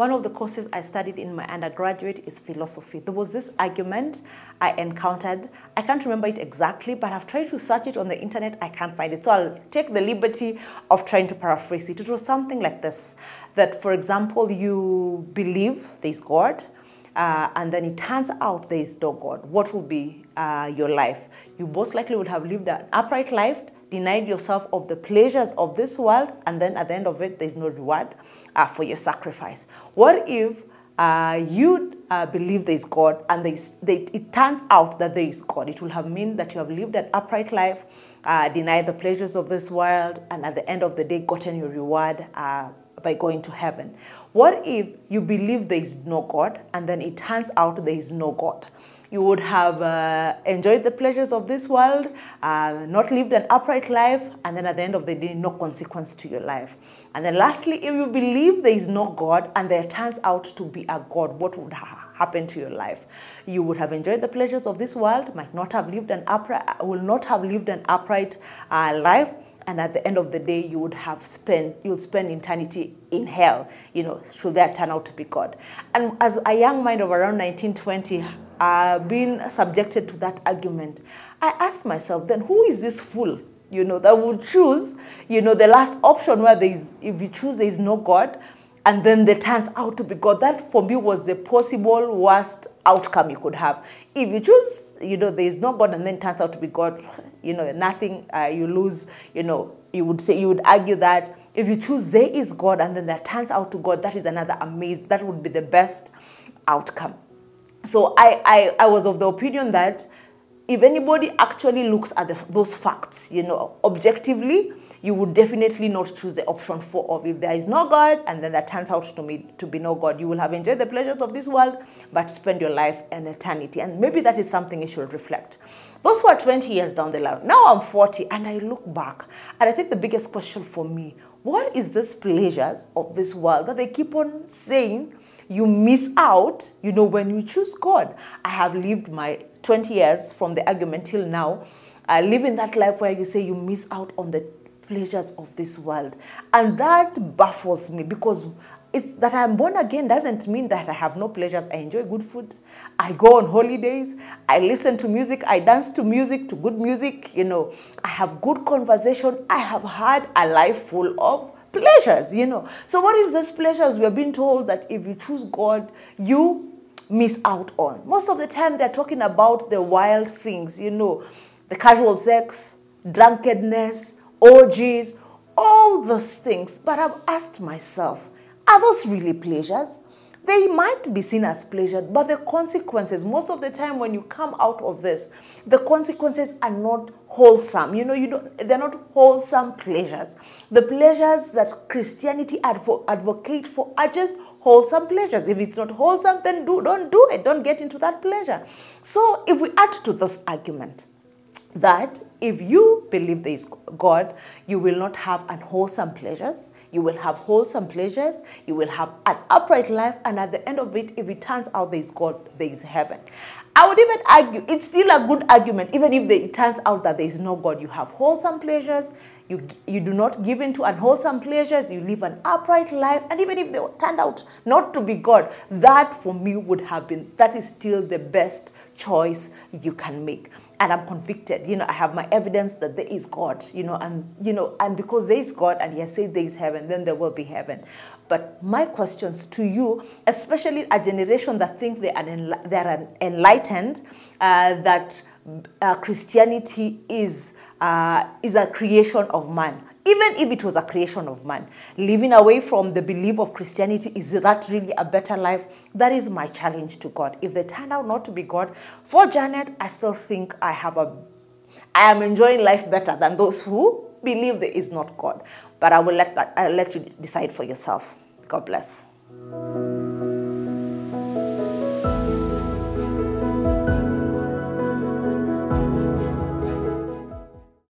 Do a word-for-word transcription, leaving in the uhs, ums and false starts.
one of the courses I studied in my undergraduate is philosophy. There was this argument I encountered. I can't remember it exactly, but I've tried to search it on the internet. I can't find it. So I'll take the liberty of trying to paraphrase it. It was something like this, that, for example, you believe there's God, uh, and then it turns out there is no God. What will be uh, your life? You most likely would have lived an upright life, denied yourself of the pleasures of this world, and then at the end of it, there's no reward uh, for your sacrifice. What if uh, you uh, believe there's God, and there's, they, it turns out that there is God? It will have meant that you have lived an upright life, uh, denied the pleasures of this world, and at the end of the day, gotten your reward uh, by going to heaven. What if you believe there is no God, and then it turns out there is no God? You would have uh, enjoyed the pleasures of this world, uh, not lived an upright life, and then at the end of the day, no consequence to your life. And then lastly, if you believe there is no God and there turns out to be a God, what would ha happen to your life? You would have enjoyed the pleasures of this world, might not have lived an upright, will not have lived an upright uh, life, and at the end of the day, you would have spent, you'll spend eternity in hell, you know, should that turn out to be God. And as a young mind of around nineteen twenty, uh, being subjected to that argument, I asked myself, then who is this fool, you know, that would choose, you know, the last option where there is, if you choose there is no God, and then there turns out to be God? That for me was the possible worst outcome you could have. If you choose, you know, there is no God and then turns out to be God, you know, nothing, uh, you lose, you know, you would say, you would argue that if you choose there is God and then that turns out to God, that is another amazing, that would be the best outcome. So I, I, I was of the opinion that if anybody actually looks at the, those facts, you know, objectively, you would definitely not choose the option four of if there is no God and then that turns out to be, to be no God. You will have enjoyed the pleasures of this world, but spend your life in eternity. And maybe that is something you should reflect. Those were twenty years down the line. Now I'm forty and I look back and I think the biggest question for me, what is this pleasures of this world that they keep on saying you miss out, you know, when you choose God? I have lived my twenty years from the argument till now, uh, living that life where you say you miss out on the pleasures of this world. And that baffles me, because it's that I'm born again doesn't mean that I have no pleasures. I enjoy good food. I go on holidays. I listen to music. I dance to music, to good music. You know, I have good conversation. I have had a life full of pleasures, you know. So what is this pleasures we are being told that if you choose God, you miss out on? Most of the time they're talking about the wild things, you know, the casual sex, drunkenness, orgies, all those things. But I've asked myself, are those really pleasures? They might be seen as pleasure, but the consequences, most of the time when you come out of this, the consequences are not wholesome. You know, you don't, they're not wholesome pleasures. The pleasures that Christianity advo advocate for are just wholesome pleasures. If it's not wholesome, then do, don't do it. Don't get into that pleasure. So if we add to this argument that if you believe there is God, you will not have unwholesome pleasures, you will have wholesome pleasures, you will have an upright life, and at the end of it, if it turns out there is God, there is heaven. I would even argue, it's still a good argument, even if it turns out that there is no God. You have wholesome pleasures, you, you do not give in to unwholesome pleasures, you live an upright life, and even if they turned out not to be God, that for me would have been, that is still the best choice you can make. And I'm convicted, you know, I have my evidence that there is God, you know, and, you know, and because there is God and he has said there is heaven, then there will be heaven. But my questions to you, especially a generation that think they are, enli they are enlightened, uh, that uh, Christianity is, uh, is a creation of man. Even if it was a creation of man, living away from the belief of Christianity, is that really a better life? That is my challenge to God. If they turn out not to be God, for Janet, I still think I have a, I am enjoying life better than those who believe there is not God. But I will let that, I'll let you decide for yourself. God bless.